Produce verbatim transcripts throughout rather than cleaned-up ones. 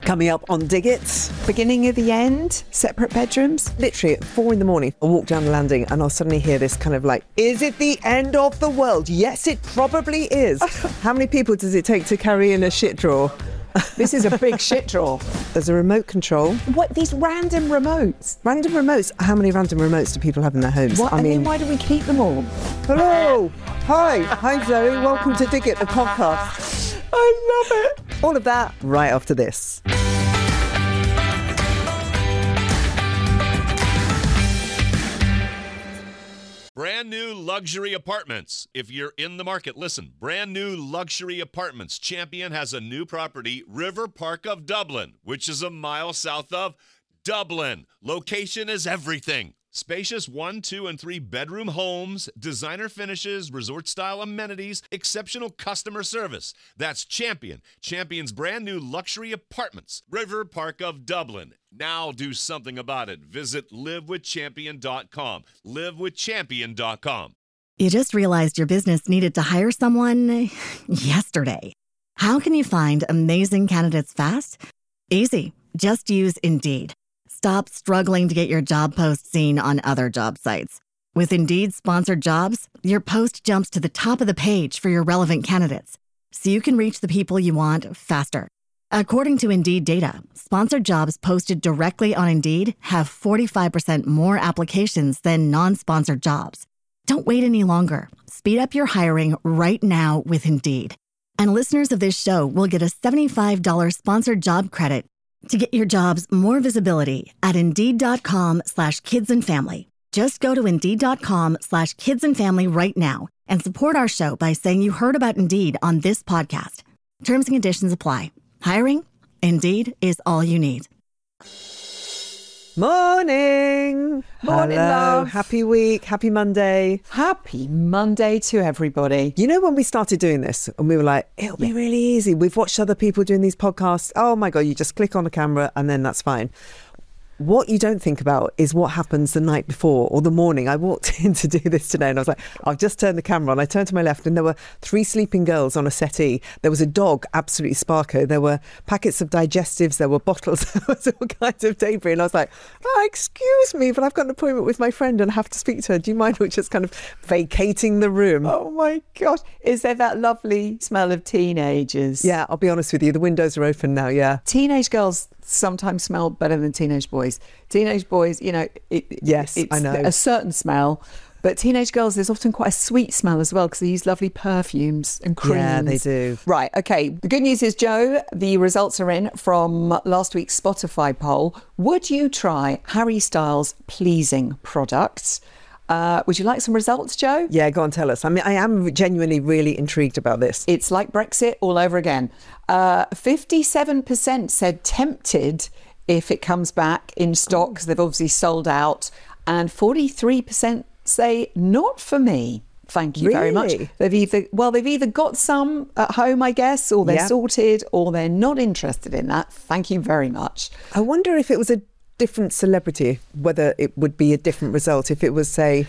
Coming up on Dig It. Beginning of the end, separate bedrooms. Literally at four in the morning, I walk down the landing and I'll suddenly hear this kind of like, is it the end of the world? Yes, it probably is. How many people does it take to carry in a shit drawer? This is a big shit drawer. There's a remote control. What, these random remotes? Random remotes? How many random remotes do people have in their homes? What, I and mean, then why do we keep them all? Hello. Hi. Hi, Zoe. Welcome to Dig It, the podcast. I love it. All of that right after this. Brand new luxury apartments. If you're in the market, listen. Brand new luxury apartments. Champion has a new property, River Park of Dublin, which is a mile south of Dublin. Location is everything. Spacious one, two, and three bedroom homes, designer finishes, resort-style amenities, exceptional customer service. That's Champion. Champion's brand new luxury apartments, River Park of Dublin. Now do something about it. Visit live with champion dot com. live with champion dot com. You just realized your business needed to hire someone yesterday. How can you find amazing candidates fast? Easy. Just use Indeed. Stop struggling to get your job post seen on other job sites. With Indeed sponsored jobs, your post jumps to the top of the page for your relevant candidates, so you can reach the people you want faster. According to Indeed data, sponsored jobs posted directly on Indeed have forty-five percent more applications than non-sponsored jobs. Don't wait any longer. Speed up your hiring right now with Indeed. And listeners of this show will get a seventy-five dollars sponsored job credit to get your jobs more visibility at Indeed.com slash kids and family. Just go to Indeed.com slash kids and family right now and support our show by saying you heard about Indeed on this podcast. Terms and conditions apply. Hiring? Indeed is all you need. Morning. Morning, Hello. love. Happy week. Happy Monday. Happy Monday to everybody. You know, when we started doing this and we were like, it'll be really easy. We've watched other people doing these podcasts. Oh my God, you just click on a camera and then that's fine. What you don't think about is what happens the night before or the morning. I walked in to do this today and I was like, I've just turned the camera on. I turned to my left and there were three sleeping girls on a settee. There was a dog, absolutely sparko. There were packets of digestives. There were bottles. There was all kinds of debris. And I was like, oh, excuse me, but I've got an appointment with my friend and I have to speak to her. Do you mind just kind of vacating the room? Oh my gosh. Is there that lovely smell of teenagers? Yeah, I'll be honest with you. The windows are open now, yeah. Teenage girls sometimes smell better than teenage boys. Teenage boys, you know, it, yes, it's I know. a certain smell, but teenage girls, there's often quite a sweet smell as well because they use lovely perfumes and creams. Yeah, they do. Right, okay. The good news is, Joe, the results are in from last week's Spotify poll. Would you try Harry Styles' pleasing products? Uh, would you like some results, Joe? Yeah, go on, tell us. I mean, I am genuinely really intrigued about this. It's like Brexit all over again. Uh, fifty-seven percent said tempted if it comes back in stock because they've obviously sold out. And forty-three percent say not for me. Thank you very much. Really? They've either, well, they've either got some at home, I guess, or they're Yep. sorted, or they're not interested in that. Thank you very much. I wonder if it was a different celebrity, whether it would be a different result if it was, say,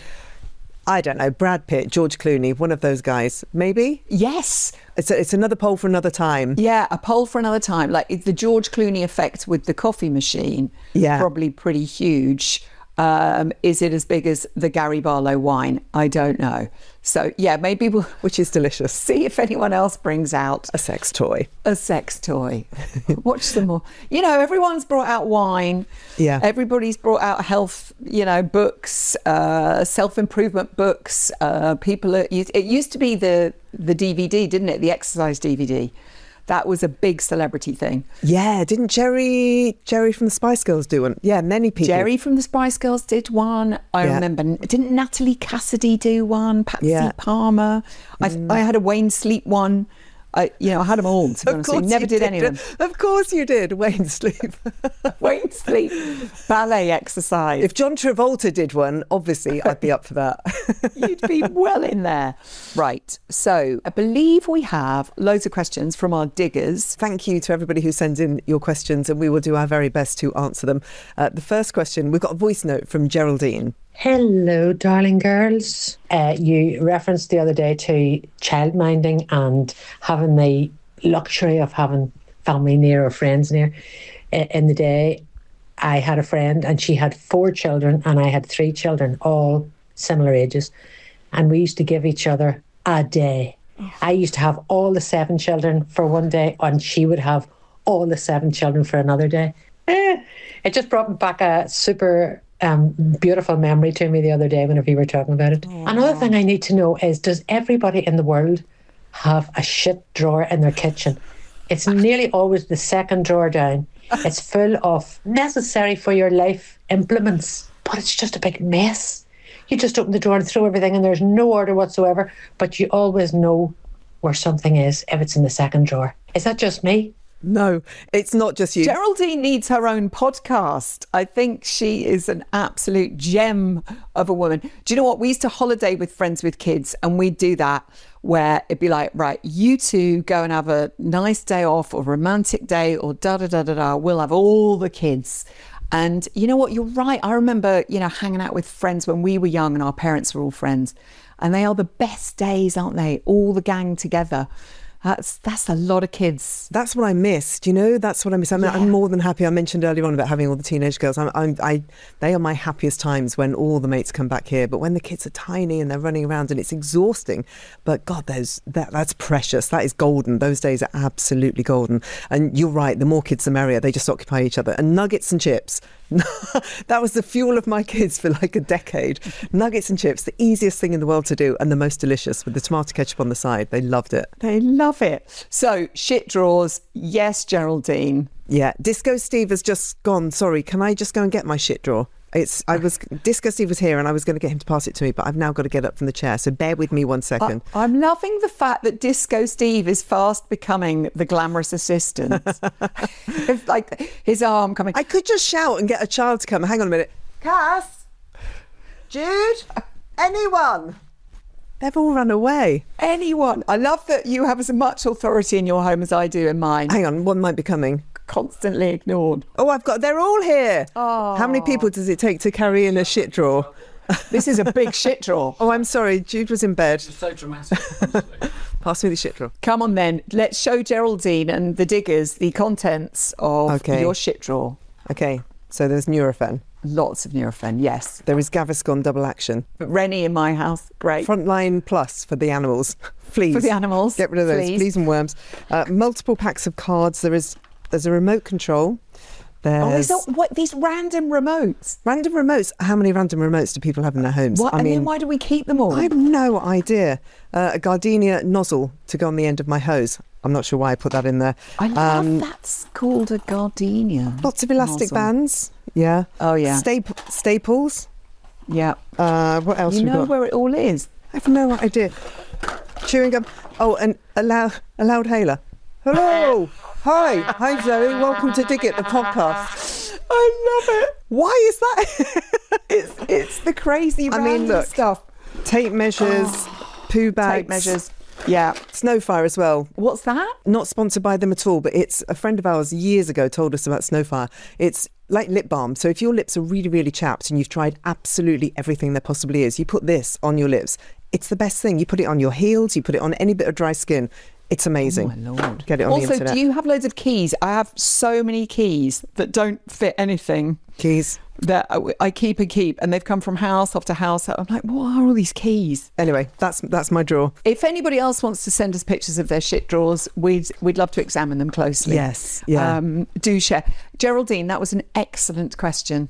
I don't know, Brad Pitt, George Clooney, one of those guys, maybe? Yes. It's a, it's another poll for another time. Yeah, a poll for another time. Like the George Clooney effect with the coffee machine, Yeah. probably pretty huge. Um, is it as big as the Gary Barlow wine? I don't know. So, yeah, maybe we'll Which is delicious. see if anyone else brings out A sex toy. a sex toy. Watch some more. You know, everyone's brought out wine. Yeah. Everybody's brought out health, you know, books, uh, self-improvement books. Uh, people are, it used to be the, the D V D, didn't it? The exercise D V D. That was a big celebrity thing. Yeah, didn't Jerry Jerry from the Spice Girls do one? Yeah, many people. Jerry from the Spice Girls did one. I Yeah. remember. Didn't Natalie Cassidy do one? Patsy Yeah. Palmer. I, I had a Wayne Sleep one. I, you know, I had them all. To be Of honest, I course never you did any of them. Of course you did, Wayne Sleep. Wayne Sleep, ballet exercise. If John Travolta did one, obviously I'd be up for that. You'd be well in there. Right. So I believe we have loads of questions from our diggers. Thank you to everybody who sends in your questions and we will do our very best to answer them. Uh, the first question, we've got a voice note from Geraldine. Hello, darling girls. Uh, you referenced the other day to childminding and having the luxury of having family near or friends near. In the day, I had a friend and she had four children and I had three children, all similar ages. And we used to give each other a day. I used to have all the seven children for one day and she would have all the seven children for another day. Eh, it just brought back a super um, beautiful memory to me the other day whenever you were talking about it. Aww. Another thing I need to know is, does everybody in the world have a shit drawer in their kitchen? It's nearly always the second drawer down. It's full of necessary for your life implements, but it's just a big mess. You just open the drawer and throw everything in. There's no order whatsoever, but you always know where something is if it's in the second drawer. Is that just me? No, it's not just you. Geraldine needs her own podcast. I think she is an absolute gem of a woman. Do you know what? We used to holiday with friends with kids, and we'd do that where it'd be like, right, you two go and have a nice day off or romantic day or da da da da da. We'll have all the kids. And you know what? You're right. I remember, you know, hanging out with friends when we were young and our parents were all friends. And they are the best days, aren't they? All the gang together. That's that's a lot of kids. That's what I missed, you know. That's what I miss. I mean, yeah. I'm more than happy. I mentioned earlier on about having all the teenage girls. I'm, I'm, I, they are my happiest times when all the mates come back here. But when the kids are tiny and they're running around and it's exhausting. But God, those that that's precious. That is golden. Those days are absolutely golden. And you're right. The more kids, the merrier. They just occupy each other. And nuggets and chips. That was the fuel of my kids for like a decade. Nuggets and chips, the easiest thing in the world to do and the most delicious with the tomato ketchup on the side. They loved it. They love it. So shit drawers, yes, Geraldine. Yeah, Disco Steve has just gone. Sorry, can I just go and get my shit drawer? It's I was Disco Steve was here and I was going to get him to pass it to me, but I've now got to get up from the chair. So bear with me one second. I, I'm loving the fact that Disco Steve is fast becoming the glamorous assistant. It's like his arm coming. I could just shout and get a child to come. Hang on a minute. Cass, Jude, anyone? They've all run away. Anyone. I love that you have as much authority in your home as I do in mine. Hang on, one might be coming. Constantly ignored. Oh, I've got, they're all here. Oh. How many people does it take to carry in a shit drawer? This is a big shit drawer. Oh, I'm sorry. Jude was in bed. It's so dramatic. Pass me the shit drawer. Come on then. Let's show Geraldine and the diggers the contents of okay. your shit drawer. Okay. So there's Nurofen. Lots of Nurofen, yes. There is Gaviscon Double Action. Rennie in my house, great. Frontline Plus for the animals. Fleas. For the animals. Get rid of those. Fleas, Fleas and worms. Uh, multiple packs of cards. There is There's a remote control. There's oh, there's not, what, these random remotes? Random remotes. How many random remotes do people have in their homes? What? I and mean, then why do we keep them all? I have no idea. Uh, a gardenia nozzle to go on the end of my hose. I'm not sure why I put that in there. I love um, that's called a gardenia. Lots of elastic nozzle. bands. Yeah. Oh, yeah. Staple, staples. Yeah. Uh, what else You have we know got? where it all is? I have no idea. Chewing gum. Oh, and a loud, a loud hailer. Hello. Hi. Hi, Zoe. Welcome to Dig It, the podcast. I love it. Why is that? It's it's the crazy I random mean, look, stuff. Tape measures, oh, poo bags. Tape measures. Yeah. Snowfire as well. What's that? Not sponsored by them at all, but it's a friend of ours years ago told us about Snowfire. It's like lip balm. So if your lips are really, really chapped and you've tried absolutely everything there possibly is, you put this on your lips. It's the best thing. You put it on your heels, you put it on any bit of dry skin. It's amazing. Oh, my Lord. Get it on also, the internet. do you have loads of keys? I have so many keys that don't fit anything. Keys. That I, I keep and keep, and they've come from house after house. I'm like, what are all these keys? Anyway, that's that's my drawer. If anybody else wants to send us pictures of their shit drawers, we'd we'd love to examine them closely. Yes, yeah. Um, do share. Geraldine, that was an excellent question.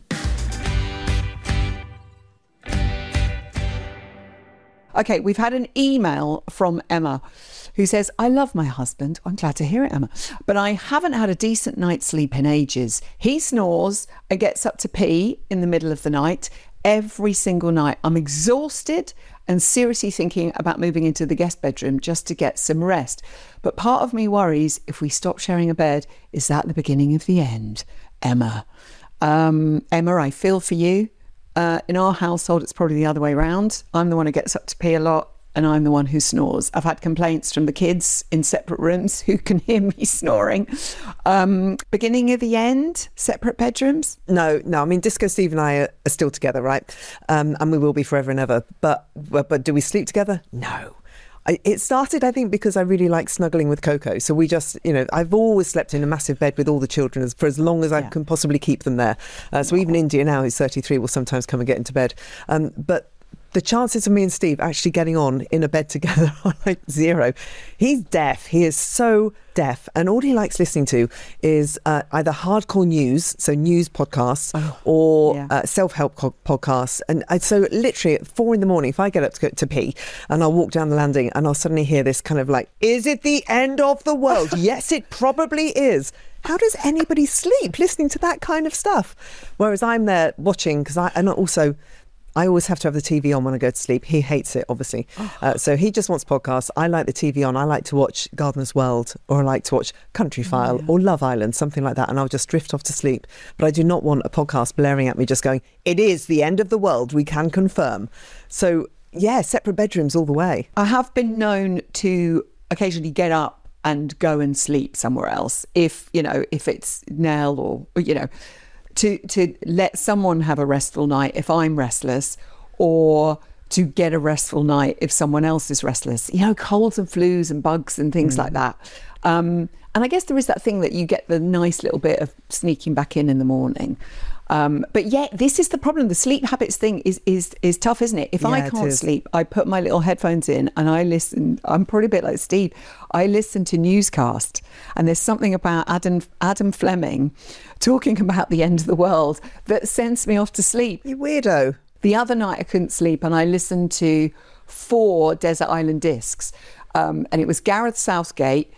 Okay, we've had an email from Emma who says, I love my husband. I'm glad to hear it, Emma. But I haven't had a decent night's sleep in ages. He snores and gets up to pee in the middle of the night every single night. I'm exhausted and seriously thinking about moving into the guest bedroom just to get some rest. But part of me worries if we stop sharing a bed, is that the beginning of the end? Emma. Um, Emma, I feel for you. Uh, in our household, it's probably the other way around. I'm the one who gets up to pee a lot and I'm the one who snores. I've had complaints from the kids in separate rooms who can hear me snoring. Um, beginning of the end, separate bedrooms? No, no. I mean, Disco Steve and I are, are still together, right? Um, and we will be forever and ever. But, but but do we sleep together? No. I, it started, I think, because I really like snuggling with Coco. So we just, you know, I've always slept in a massive bed with all the children as, for as long as I Yeah. can possibly keep them there. Uh, so even India now, who's thirty-three, will sometimes come and get into bed. Um, but the chances of me and Steve actually getting on in a bed together are like zero. He's deaf. He is so deaf. And all he likes listening to is uh, either hardcore news, so news podcasts, Oh, or yeah. uh, self-help co- podcasts. And I, so literally at four in the morning, if I get up to, go, to pee and I'll walk down the landing and I'll suddenly hear this kind of like, is it the end of the world? Yes, it probably is. How does anybody sleep listening to that kind of stuff? Whereas I'm there watching, because I and also... I always have to have the T V on when I go to sleep. He hates it, obviously. Uh, so he just wants podcasts. I like the T V on. I like to watch Gardener's World, or I like to watch Country File Yeah. or Love Island, something like that. And I'll just drift off to sleep. But I do not want a podcast blaring at me just going, it is the end of the world, we can confirm. So, yeah, separate bedrooms all the way. I have been known to occasionally get up and go and sleep somewhere else if, you know, if it's Nell or, you know, to to let someone have a restful night if I'm restless, or to get a restful night if someone else is restless. You know, colds and flus and bugs and things like that. Um, and I guess there is that thing that you get the nice little bit of sneaking back in in the morning. Um, but yeah, this is the problem. The sleep habits thing is is is tough, isn't it? If Yeah, I it can't is. sleep, I put my little headphones in and I listen. I'm probably a bit like Steve. I listen to newscast, and there's something about Adam Adam Fleming talking about the end of the world that sends me off to sleep. You weirdo. The other night I couldn't sleep and I listened to four Desert Island Discs, um, and it was Gareth Southgate,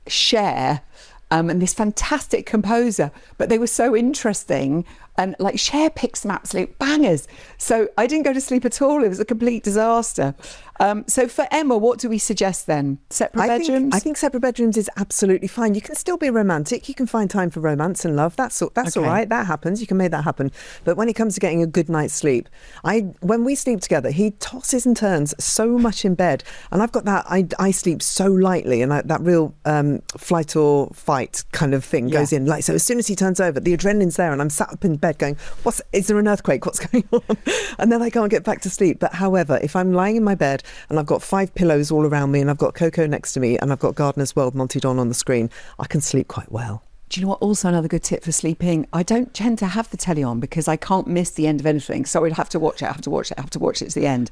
Cher, um, and this fantastic composer, but they were so interesting. And like Cher picks some absolute bangers. So I didn't go to sleep at all. It was a complete disaster. Um, so for Emma, what do we suggest then? Separate I bedrooms? think, I think separate bedrooms is absolutely fine. You can still be romantic. You can find time for romance and love. That's all, that's Okay. all right. That happens. You can make that happen. But when it comes to getting a good night's sleep, I when we sleep together, he tosses and turns so much in bed, and I've got that. I, I sleep so lightly, and I, that real um, flight or fight kind of thing goes Yeah. in. Like so, as soon as he turns over, the adrenaline's there, and I'm sat up in bed going, "What's? Is there an earthquake? What's going on?" And then I can't get back to sleep. But however, if I'm lying in my bed and I've got five pillows all around me, and I've got Coco next to me, and I've got Gardener's World monted on on the screen, I can sleep quite well. Do you know what? Also, another good tip for sleeping. I don't tend to have the telly on because I can't miss the end of anything. So I'd have to watch it. I have to watch it. I have to watch it to the end.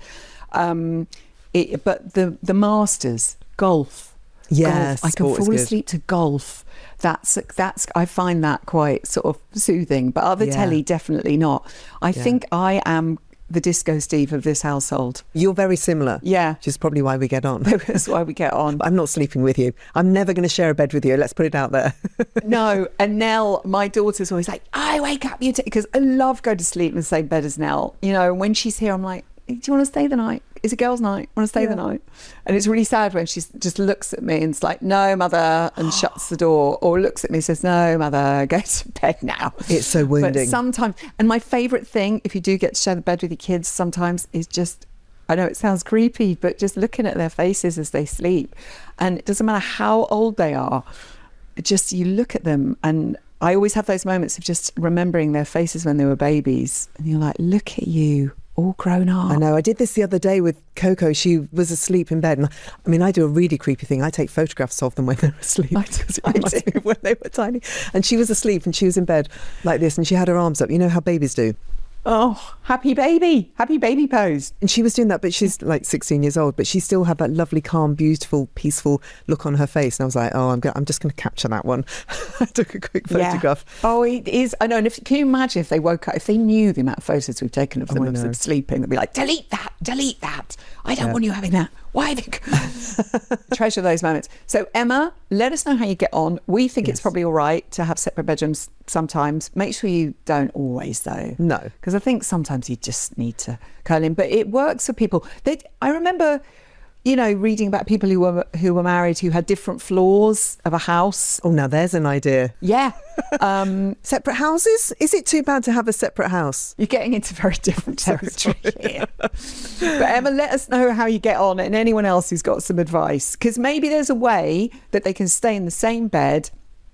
Um, it, but the the Masters, golf. Yeah, golf. I can sport is fall good. asleep to golf. That's that's. I find that quite sort of soothing. But other Yeah. telly, definitely not. I Yeah. think I am the disco Steve of this household. You're very similar. Yeah. Which is probably why we get on. That's why we get on. I'm not sleeping with you. I'm never going to share a bed with you. Let's put it out there. No, and Nell, my daughter's always like, I wake up, you because I love going to sleep in the same bed as Nell. You know, when she's here, I'm like, do you want to stay the night? It's a girls' night. Want to stay the Yeah. night? And it's really sad when she just looks at me and it's like, no, mother, and shuts the door, or looks at me and says, no, mother, go to bed now. It's so wounding. But sometimes, and my favourite thing, if you do get to share the bed with your kids, sometimes is just, I know it sounds creepy, but just looking at their faces as they sleep. And it doesn't matter how old they are, it just you look at them, and I always have those moments of just remembering their faces when they were babies, and you're like, look at you, all grown up. I know. I did this the other day with Coco. She was asleep in bed. And I mean, I do a really creepy thing. I take photographs of them when they're asleep. I do, It I reminds do. me of when they were tiny. And she was asleep and she was in bed like this, and she had her arms up. You know how babies do. Oh, happy baby, happy baby pose. And she was doing that, but she's like sixteen years old, but she still had that lovely, calm, beautiful, peaceful look on her face. And I was like, oh, I'm, go- I'm just going to capture that one. I took a quick photograph. Yeah. Oh, it is. I know. And if, can you imagine if they woke up, if they knew the amount of photos we've taken of Oh, them I of know. them sleeping, they'd be like, delete that, delete that. I don't Yeah. want you having that. Why? The... Treasure those moments. So, Emma, let us know how you get on. We think it's Yes. probably all right to have separate bedrooms sometimes. Make sure you don't always, though. No. Because I think sometimes you just need to curl in. But it works for people. They, I remember, you know, reading about people who were who were married who had different floors of a house. Oh, now there's an idea. Yeah. Um, Separate houses? Is it too bad to have a separate house? you're getting into very different So territory sorry. here. But Emma, let us know how you get on, and anyone else who's got some advice. Because maybe there's a way that they can stay in the same bed,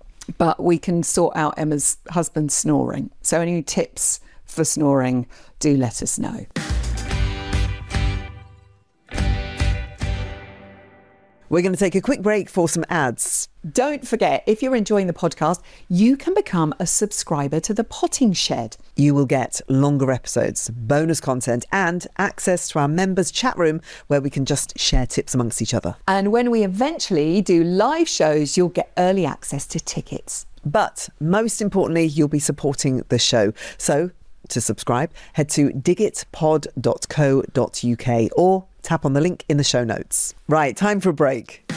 but we can sort out Emma's husband's snoring. So any tips for snoring, do let us know. We're going to take a quick break for some ads. Don't forget, if you're enjoying the podcast, you can become a subscriber to The Potting Shed. You will get longer episodes, bonus content, and access to our members' chat room where we can just share tips amongst each other. And when we eventually do live shows, you'll get early access to tickets. But most importantly, you'll be supporting the show. So to subscribe, head to digit pod dot co dot uk or tap on the link in the show notes. Right, time for a break.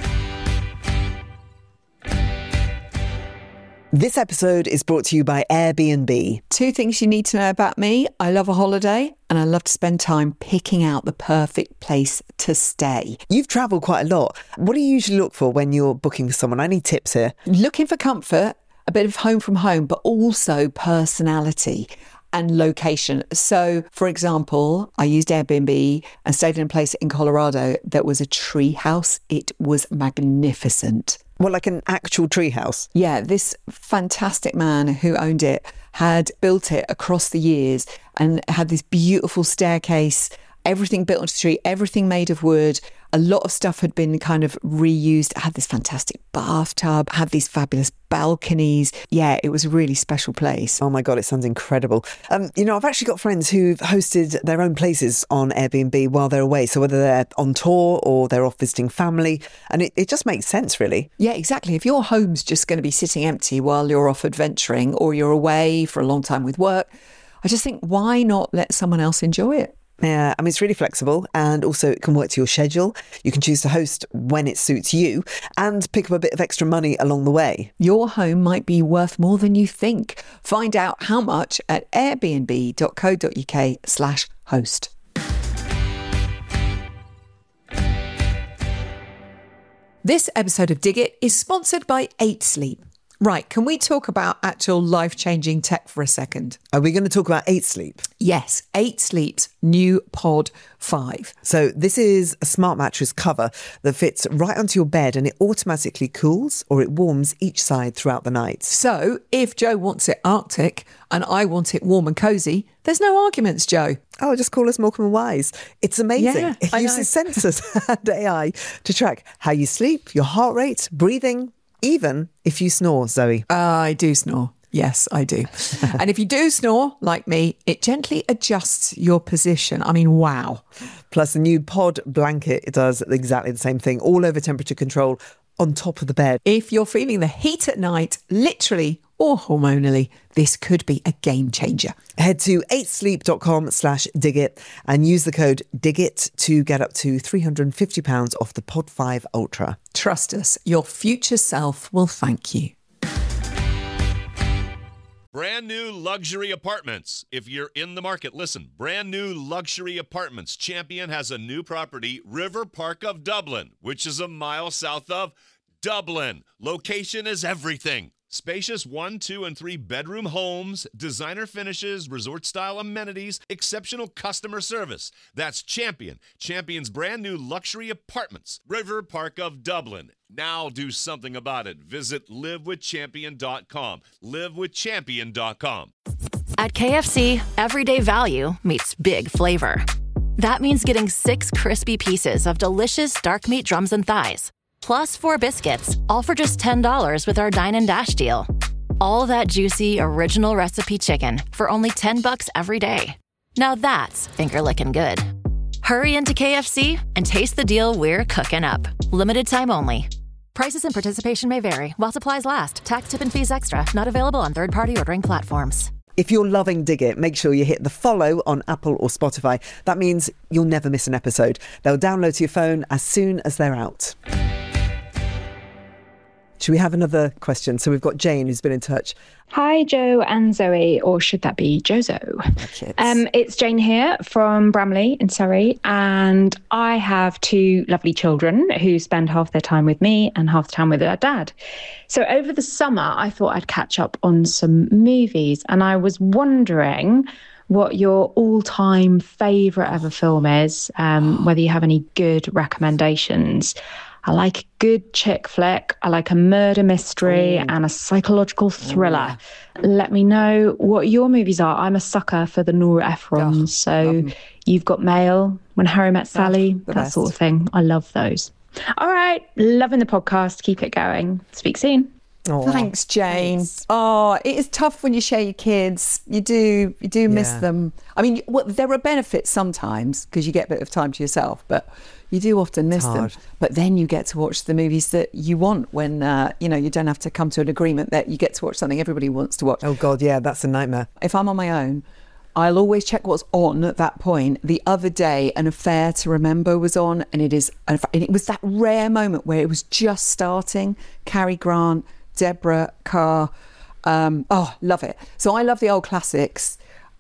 This episode is brought to you by Airbnb. Two things you need to know about me. I love a holiday and I love to spend time picking out the perfect place to stay. You've travelled quite a lot. What do you usually look for when you're booking for someone? I need tips here. Looking for comfort, a bit of home from home, but also personality and location. So, for example, I used Airbnb and stayed in a place in Colorado that was a tree house. It was magnificent. Well, like an actual tree house? Yeah, this fantastic man who owned it had built it across the years and had this beautiful staircase, everything built onto the tree, everything made of wood. A lot of stuff had been kind of reused. It had this fantastic bathtub, had these fabulous balconies. Yeah, it was a really special place. Oh my God, it sounds incredible. Um, you know, I've actually got friends who've hosted their own places on Airbnb while they're away. So whether they're on tour or they're off visiting family, and it, it just makes sense, really. Yeah, exactly. If your home's just going to be sitting empty while you're off adventuring or you're away for a long time with work, I just think, why not let someone else enjoy it? Yeah, I mean, it's really flexible and also it can work to your schedule. You can choose to host when it suits you and pick up a bit of extra money along the way. Your home might be worth more than you think. Find out how much at airbnb dot co dot uk slash host. This episode of Dig It is sponsored by eight sleep. Right, can we talk about actual life-changing tech for a second? Are we going to talk about eight sleep? Yes, eight sleep's new Pod five. So this is a smart mattress cover that fits right onto your bed and it automatically cools or it warms each side throughout the night. So if Joe wants it Arctic and I want it warm and cosy, there's no arguments, Joe. Oh, just call us Morecambe and Wise. It's amazing. Yeah, it I uses know. sensors and A I to track how you sleep, your heart rate, breathing, even if you snore, Zoe. Uh, I do snore. Yes, I do. And if you do snore, like me, it gently adjusts your position. I mean, wow. Plus, the new Pod blanket, it does exactly the same thing, all over temperature control on top of the bed. If you're feeling the heat at night, literally or hormonally, this could be a game changer. Head to eight sleep dot com slash digit and use the code DIGIT to get up to three hundred fifty pounds off the Pod five Ultra. Trust us, your future self will thank you. Brand new luxury apartments. If you're in the market, listen. Brand new luxury apartments. Champion has a new property, River Park of Dublin, which is a mile south of Dublin. Location is everything. Spacious one, two, and three bedroom homes, designer finishes, resort-style amenities, exceptional customer service. That's Champion. Champion's brand new luxury apartments. River Park of Dublin. Now do something about it. Visit live with champion dot com. live with champion dot com. At K F C, everyday value meets big flavor. That means getting six crispy pieces of delicious dark meat drums and thighs, plus four biscuits, all for just ten dollars with our Dine and Dash deal. All that juicy, original recipe chicken for only ten bucks every day. Now that's finger-licking good. Hurry into K F C and taste the deal we're cooking up. Limited time only. Prices and participation may vary while supplies last. Tax, tip, and fees extra. Not available on third-party ordering platforms. If you're loving Dig It, make sure you hit the follow on Apple or Spotify. That means you'll never miss an episode. They'll download to your phone as soon as they're out. Should we have another question? So we've got Jane who's been in touch. Hi, Joe and Zoe, or should that be Jozo? Um, it's Jane here from Bramley in Surrey, and I have two lovely children who spend half their time with me and half the time with their dad. So over the summer, I thought I'd catch up on some movies, and I was wondering what your all-time favourite ever film is, um, whether you have any good recommendations. I like a good chick flick. I like a murder mystery Ooh. and a psychological thriller. Ooh. Let me know what your movies are. I'm a sucker for the Nora Ephrons. Oh, so you've got Mail, When Harry Met Sally, oh, that best. sort of thing. I love those. All right. Loving the podcast. Keep it going. Speak soon. Oh, Thanks, Jane. thanks. Oh, it is tough when you share your kids. You do, you do miss Yeah. them. I mean, well, there are benefits sometimes because you get a bit of time to yourself, but you do often miss them. hard. But then you get to watch the movies that you want when, uh, you know, you don't have to come to an agreement that you get to watch something everybody wants to watch. Oh, God, yeah, that's a nightmare. If I'm on my own, I'll always check what's on at that point. The other day, An Affair to Remember was on, and it is, and it was that rare moment where it was just starting. Cary Grant, Deborah Carr. Um, oh, love it. So I love the old classics.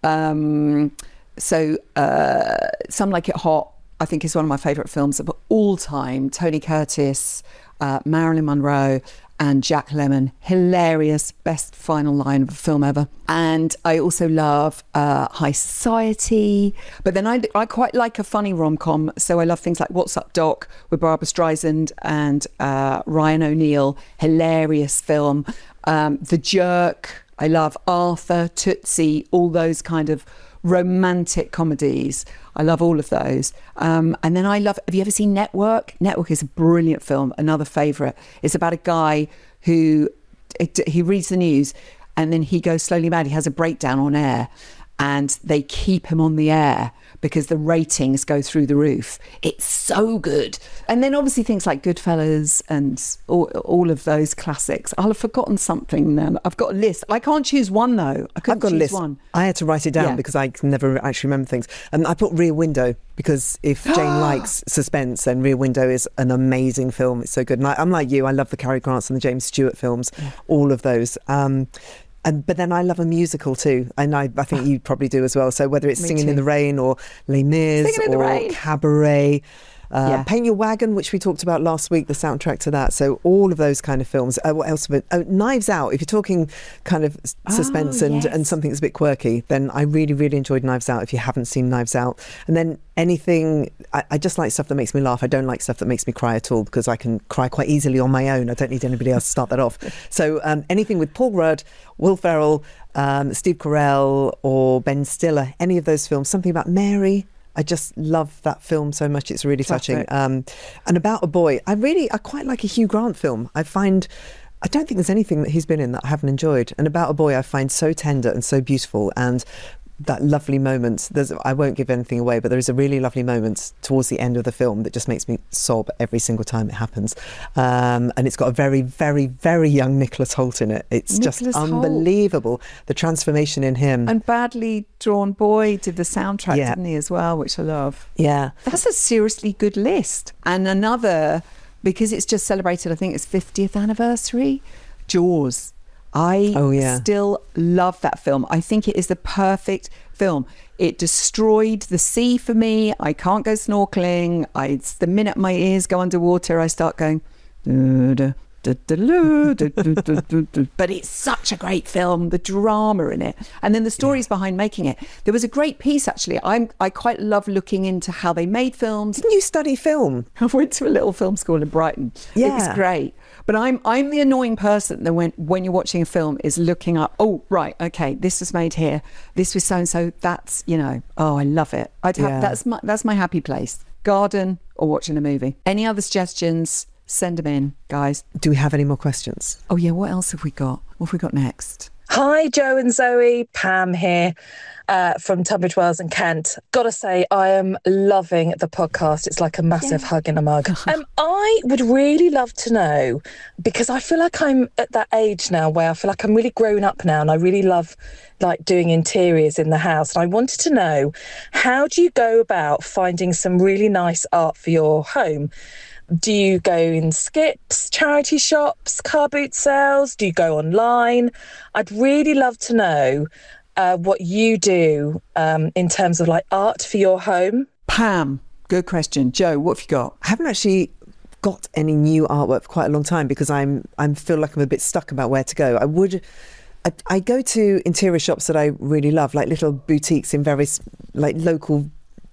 Um, so uh, Some Like It Hot, I think, is one of my favourite films of all time. Tony Curtis, uh, Marilyn Monroe, and Jack Lemmon. Hilarious, best final line of a film ever. And I also love uh, High Society. But then I, I quite like a funny rom-com. So I love things like What's Up, Doc? With Barbara Streisand and uh, Ryan O'Neal. Hilarious film. Um, The Jerk. I love Arthur, Tootsie, all those kind of romantic comedies. I love all of those. Um, and then I love, have you ever seen Network? Network is a brilliant film, another favourite. It's about a guy who, it, he reads the news and then he goes slowly mad. He has a breakdown on air and they keep him on the air because the ratings go through the roof. It's so good. And then obviously things like Goodfellas and all, all of those classics. I'll have forgotten something now. I've got a list. I can't choose one though. I couldn't I've got choose a list. one. I had to write it down Yeah. because I can never actually remember things. And I put Rear Window because if Jane likes suspense, then Rear Window is an amazing film. It's so good. And I, I'm like you. I love the Cary Grants and the James Stewart films, yeah. all of those. Um, And, but then I love a musical too, and I, I think you probably do as well. So whether it's Me Singing too. in the Rain or Les Mis Singing in the or Rain. Cabaret, uh, Yeah. Paint Your Wagon, which we talked about last week, the soundtrack to that. So all of those kind of films. Uh, what else? Have oh, Knives Out. If you're talking kind of s- suspense Oh, and, yes. and something that's a bit quirky, then I really, really enjoyed Knives Out. If you haven't seen Knives Out, and then anything, I, I just like stuff that makes me laugh. I don't like stuff that makes me cry at all because I can cry quite easily on my own. I don't need anybody else to start that off. So um, anything with Paul Rudd, Will Ferrell, um, Steve Carell or Ben Stiller, any of those films, something about Mary. I just love that film so much. It's really touching. Classic. Um, and About a Boy, I really, I quite like a Hugh Grant film. I find, I don't think there's anything that he's been in that I haven't enjoyed. And About a Boy, I find so tender and so beautiful. And that lovely moment, there's, I won't give anything away, but there is a really lovely moment towards the end of the film that just makes me sob every single time it happens. Um, and it's got a very, very, very young Nicholas Hoult in it. It's Nicholas just Hoult. unbelievable, the transformation in him. And Badly Drawn Boy did the soundtrack, Yeah. didn't he, as well, which I love. yeah. That's a seriously good list. And another, because it's just celebrated, I think it's fiftieth anniversary, Jaws. I Oh, yeah. still love that film. I think it is the perfect film. It destroyed the sea for me. I can't go snorkeling. I, it's the minute my ears go underwater, I start going... "Da, da, da, da, da, da, da, da, da, da." But it's such a great film, the drama in it, and then the stories behind making it. There was a great piece actually. I'm I quite love looking into how they made films. Didn't you study film? I went to a little film school in Brighton. It was Yeah. great. But I'm I'm the annoying person that when when you're watching a film is looking up, oh right, okay, this was made here, this was so and so. That's, you know, oh, I love it. I'd have, Yeah. that's my that's my happy place. Garden or watching a movie. Any other suggestions? Send them in, guys. Do we have any more questions? Oh yeah, what else have we got? What have we got next? Hi, Joe and Zoe. Pam here uh, from Tunbridge Wells and Kent. Gotta say, I am loving the podcast. It's like a massive hug in a mug. Um, I would really love to know, because I feel like I'm at that age now where I feel like I'm really grown up now and I really love like doing interiors in the house. And I wanted to know, how do you go about finding some really nice art for your home? Do you go in skips, charity shops, car boot sales? Do you go online? I'd really love to know uh, what you do um, in terms of like art for your home. Pam, good question. Joe, what have you got? I haven't actually got any new artwork for quite a long time because I'm I feel like I'm a bit stuck about where to go. I would I, I go to interior shops that I really love, like little boutiques in various like local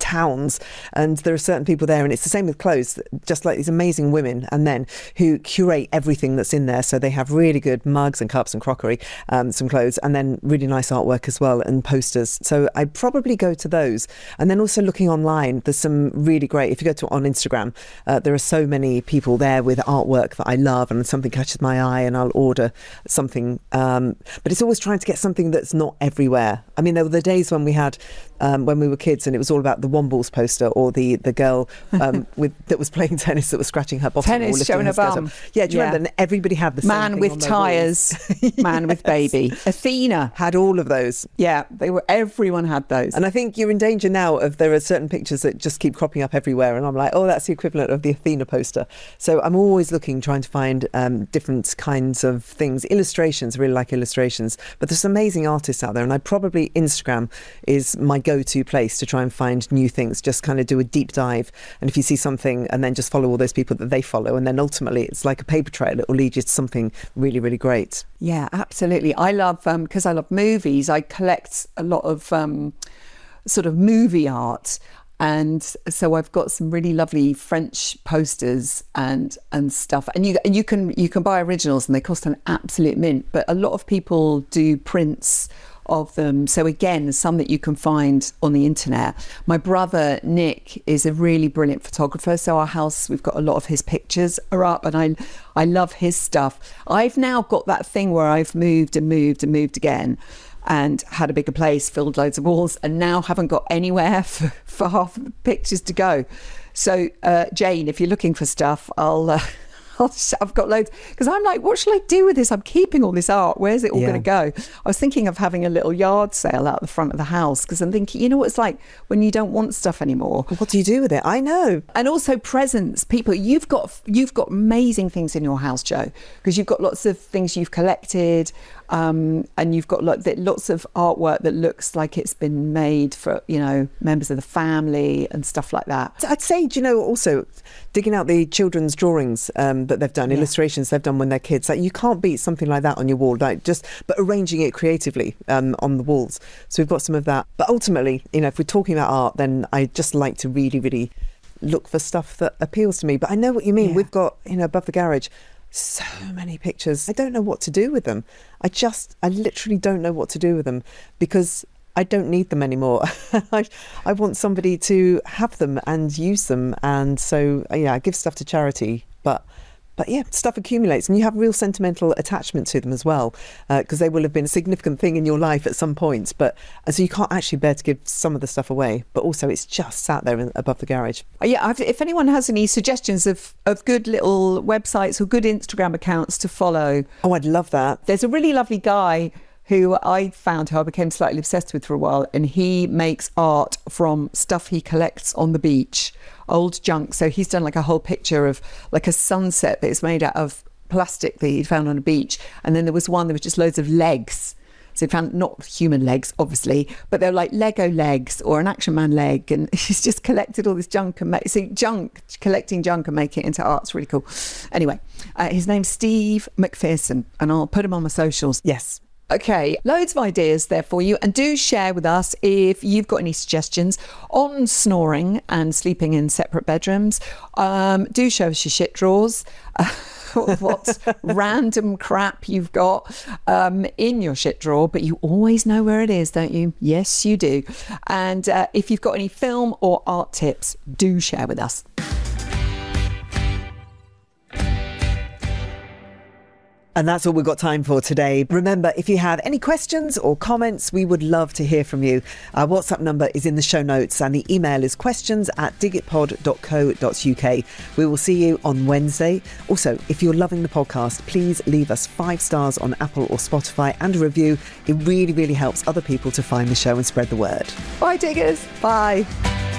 towns, and there are certain people there, and it's the same with clothes, just like these amazing women and men who curate everything that's in there. So they have really good mugs and cups and crockery, um, some clothes, and then really nice artwork as well, and posters. So I'd probably go to those. And then also looking online, there's some really great, if you go to on Instagram, uh, there are so many people there with artwork that I love, and something catches my eye and I'll order something. Um, but it's always trying to get something that's not everywhere. I mean, there were the days when we had, um, when we were kids, and it was all about the Wombles poster, or the, the girl um, with that was playing tennis that was scratching her bottom. Tennis, or showing her skirt bum. up. Yeah, do you Yeah. remember? And everybody had the same Man thing with on their tyres, walls. man with baby. Athena. Had all of those. Yeah, they were. Everyone had those. And I think you're in danger now of, there are certain pictures that just keep cropping up everywhere, and I'm like, oh, that's the equivalent of the Athena poster. So I'm always looking, trying to find um, different kinds of things. Illustrations, I really like illustrations, but there's amazing artists out there, and I probably Instagram is my go-to place to try and find new things. Just kind of do a deep dive, and if you see something, and then just follow all those people that they follow, and then ultimately it's like a paper trail. It will lead you to something really, really great. Yeah, absolutely. I love, um, because I love movies, I collect a lot of um, sort of movie art. And so I've got some really lovely French posters and and stuff. And you and you can you can buy originals, and they cost an absolute mint. But a lot of people do prints of them. So again, some that you can find on the internet. My brother Nick is a really brilliant photographer. So our house, we've got a lot of his pictures are up, and I I love his stuff. I've now got that thing where I've moved and moved and moved again, and had a bigger place, filled loads of walls, and now haven't got anywhere for, for half of the pictures to go. So uh, Jane, if you're looking for stuff, I'll... Uh, I'll, I've got loads, because I'm like, what shall I do with this? I'm keeping all this art. Where's it all Yeah. going to go? I was thinking of having a little yard sale out the front of the house, because I'm thinking, you know what it's like when you don't want stuff anymore. What do you do with it? I know. And also presents. People, you've got you've got amazing things in your house, Joe, because you've got lots of things you've collected, um, and you've got like, lots of artwork that looks like it's been made for, you know, members of the family and stuff like that. I'd say, do you know, also digging out the children's drawings um, that they've done, Yeah. illustrations they've done when they're kids. Like, you can't beat something like that on your wall, like just but arranging it creatively um, on the walls. So we've got some of that. But ultimately, you know, if we're talking about art, then I just like to really, really look for stuff that appeals to me. But I know what you mean. Yeah. We've got, you know, above the garage, so many pictures. I don't know what to do with them. I just, I literally don't know what to do with them, because I don't need them anymore. I, I want somebody to have them and use them. And so, yeah, I give stuff to charity, but But yeah, stuff accumulates, and you have real sentimental attachment to them as well, because uh, they will have been a significant thing in your life at some point. But and so you can't actually bear to give some of the stuff away. But also, it's just sat there in, above the garage. Yeah, I've, if anyone has any suggestions of, of good little websites or good Instagram accounts to follow. Oh, I'd love that. There's a really lovely guy who I found, who I became slightly obsessed with for a while, and he makes art from stuff he collects on the beach, old junk. So he's done like a whole picture of like a sunset that is made out of plastic that he'd found on a beach. And then there was one that was just loads of legs. So he found not human legs, obviously, but they're like Lego legs or an Action Man leg. And he's just collected all this junk and make, so junk, collecting junk and making it into art. It's really cool. Anyway, uh, his name's Steve McPherson, and I'll put him on my socials. Yes. Okay, loads of ideas there for you, and do share with us if you've got any suggestions on snoring and sleeping in separate bedrooms. Um, do show us your shit drawers, uh, what random crap you've got um, in your shit drawer, but you always know where it is, don't you? Yes, you do. And uh, if you've got any film or art tips, do share with us. And that's all we've got time for today. Remember, if you have any questions or comments, we would love to hear from you. Our WhatsApp number is in the show notes, and the email is questions at digitpod dot co dot uk. We will see you on Wednesday. Also, if you're loving the podcast, please leave us five stars on Apple or Spotify and a review. It really, really helps other people to find the show and spread the word. Bye, diggers. Bye.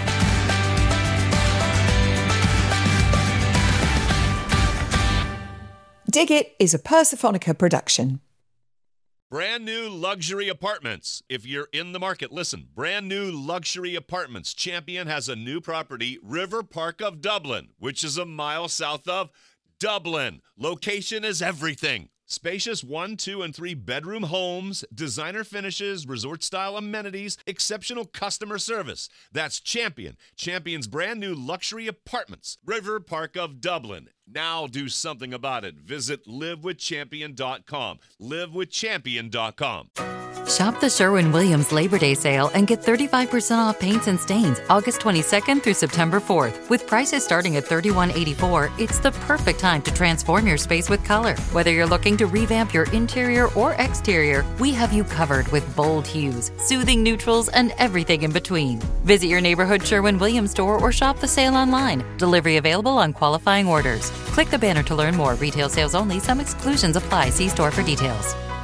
Dig It is a Persephonica production. Brand new luxury apartments. If you're in the market, listen. Brand new luxury apartments. Champion has a new property, River Park of Dublin, which is a mile south of Dublin. Location is everything. Spacious one, two, and three bedroom homes, designer finishes, resort-style amenities, exceptional customer service. That's Champion. Champion's brand new luxury apartments. River Park of Dublin. Now do something about it. Visit live with champion dot com. live with champion dot com. Shop the Sherwin-Williams Labor Day sale and get thirty-five percent off paints and stains August twenty-second through September fourth. With prices starting at thirty-one eighty-four, it's the perfect time to transform your space with color. Whether you're looking to revamp your interior or exterior, we have you covered with bold hues, soothing neutrals, and everything in between. Visit your neighborhood Sherwin-Williams store or shop the sale online. Delivery available on qualifying orders. Click the banner to learn more. Retail sales only. Some exclusions apply. See store for details.